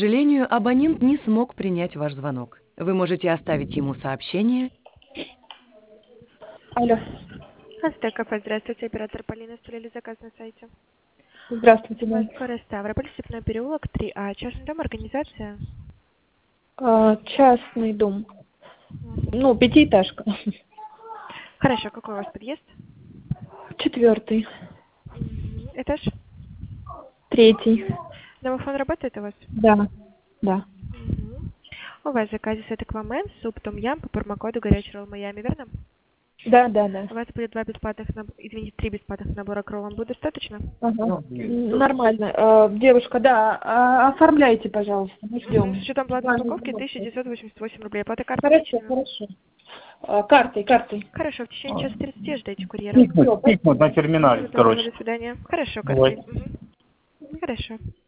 К сожалению, абонент не смог принять ваш звонок. Вы можете оставить ему сообщение. Алло. Астек кафе, здравствуйте, оператор Полина, оставили заказ на сайте. Здравствуйте, да. Москва, Ставрополь, Степной переулок, 3А. Частный дом, организация. Частный дом. Ну, пятиэтажка. Хорошо, какой у вас подъезд? 4-й. Этаж? 3-й. Домофон работает у вас? Да. Да. У вас в заказе сет КВМ, суп том-ям по промокоду горячий ролл Майами, верно? Да, да, да. У вас будет 3 бесплатных набора к роллам. Будет достаточно? Ага. Нормально. Девушка, да, оформляйте, пожалуйста. Мы ждем. С учетом платной упаковки 1988 рублей. Оплата карты. Хорошо, хорошо. Картой. Хорошо, в течение часа 30 ждите курьера. Пикнуть на терминале, короче. До свидания. Хорошо, Давай. картой. Хорошо.